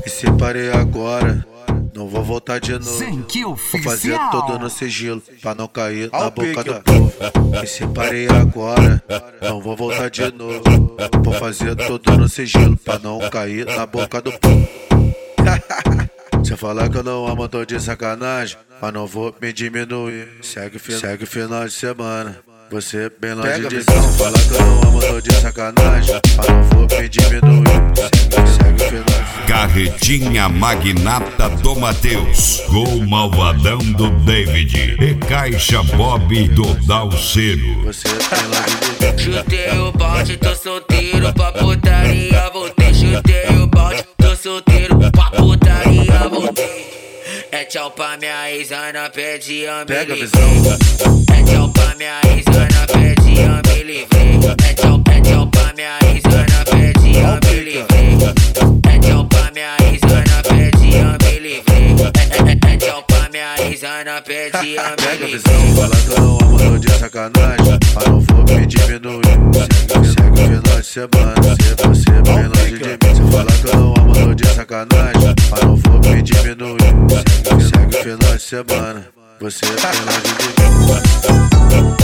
Me separei agora, não vou voltar de novo. Vou fazer tudo no sigilo, pra não cair na boca do povo. Me separei agora, não vou voltar de novo. Vou fazer tudo no sigilo, pra não cair na boca do povo. Se falar que eu não amo, tô de sacanagem, mas não vou me diminuir. Segue final de semana, você bem longe de mim. Se falar que eu não amo, tô de sacanagem, mas não vou me diminuir. Segue final de semana. Carretinha magnata do Matheus, Gol malvadão do David e Caixa Bob do Dalceiro. Você bem longe de mim. Chutei o balde, tô solteiro pra putaria, voltei. Chutei o balde, tô solteiro pra putaria, voltei. É tchau pra minha ex-ana, pede a me Pega a livrei. visão. É tchau pra minha ex-ana, pede a me livrei. É tchau pra minha ex-ana, pede a me livrei. É tchau pra minha ex-ana, pede a me livrei. É tchau pra minha ex-ana, pede a me Pega a livrei. visão, fala que eu não amo, tô de sacanagem, mas não vou me diminuir. Segue final de semana, você bem longe de mim. Se falar que eu não amo, tô de sacanagem, mas não vou me diminuir. Segue final de semana, você bem longe de mim.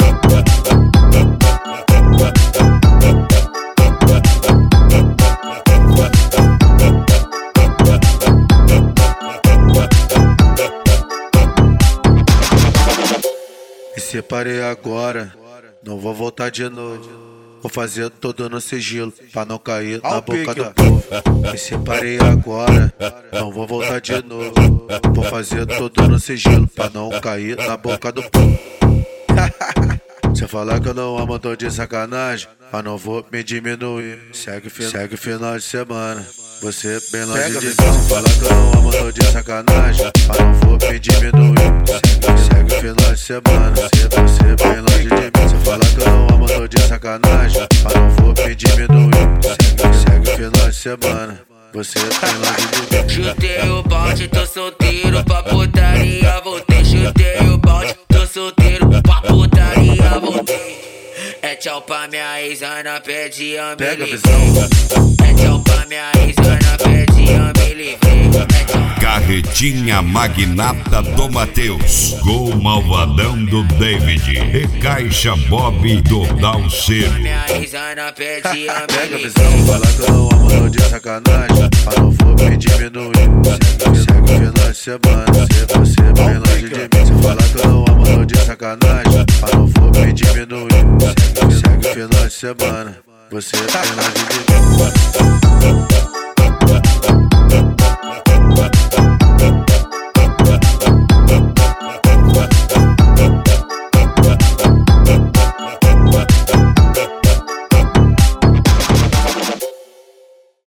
Me separei agora, não vou voltar de novo. Vou fazer tudo no sigilo, pra não cair na boca do povo. Me separei agora, não vou voltar de novo. Vou fazer tudo no sigilo, pra não cair na boca do povo. Se falar que eu não amo, tô de sacanagem, mas não vou me diminuir. Segue final de semana, você bem longe de mim. Se falar que eu não amo, tô de sacanagem, mas não vou me diminuir. Segue final de semana, você bem longe de mim. Se falar que eu não amo, tô de sacanagem, mas não vou me diminuir. Segue final de semana, você bem longe de mim. Chutei o balde, tô solteiro pra putaria, voltei. Chutei o balde, tô solteiro pra putaria, voltei. É tchau pra minha ex-ana, pede a me Pega a livrei. visão. É tchau pra minha ex-ana, pede a me livrei. É tchau. Carretinha magnata do Matheus, Gol malvadão do David e Caixa Bob do Dalceiro. Minha ex-ana, pede a me Pega a livrei. visão, fala que eu não amo, tô de sacanagem, mas não vou me diminuir. Segue final de semana, você bem longe de mim. Se falar que eu não amo, tô de sacanagem, mas não vou me diminuir. Segue final de semana, você bem longe de mim.